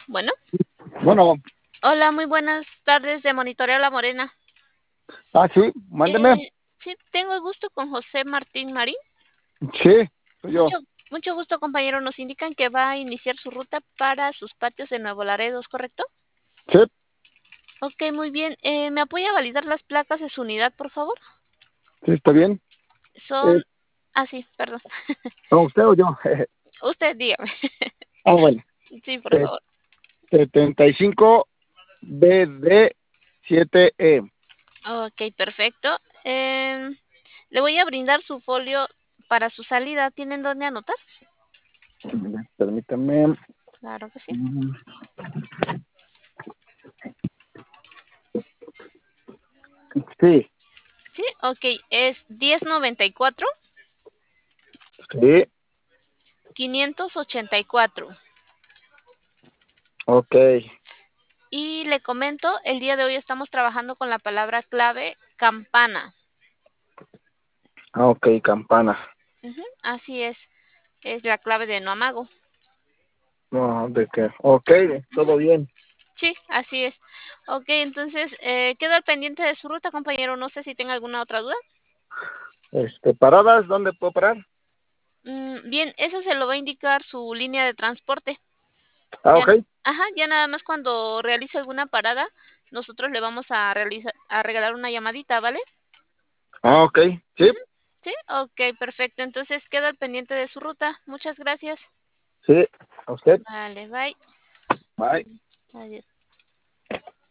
Bueno, Bueno, hola, muy buenas tardes de Monitoreo La Morena. sí, mándeme. Sí, tengo el gusto con José Martín Marín. Sí, soy yo. Mucho, mucho gusto, compañero. Nos indican que va a iniciar su ruta para sus patios de Nuevo Laredo, ¿es correcto? Sí, Ok, muy bien. ¿Me apoya a validar las placas de su unidad, por favor? sí, está bien. Son... sí, perdón. ¿Con usted o yo? Usted, dígame. Bueno. Sí, por Se- favor. 75 BD 7E. Ok, perfecto. Le voy a brindar su folio para su salida. ¿Tienen dónde anotar? Permítame. Claro que sí. Mm, Sí, Sí, ok. Es 1094 sí, 584. ok. Y le comento, el día de hoy estamos trabajando con la palabra clave campana. Ok, campana. Ujú, así es la clave de no amago. No, ¿de qué? Ok, Ujú, todo bien. sí, así es. Ok, entonces quedo al pendiente de su ruta, compañero. No sé si tenga alguna otra duda. ¿Paradas? ¿Dónde puedo parar? Bien, eso se lo va a indicar su línea de transporte. Ok. Ya, ajá, ya nada más cuando realice alguna parada, nosotros le vamos a a regalar una llamadita, ¿vale? Ok. Sí, Ujú, sí, ok, perfecto. Entonces quedo al pendiente de su ruta. Muchas gracias. sí. A usted. Vale, bye. Bye. Adiós.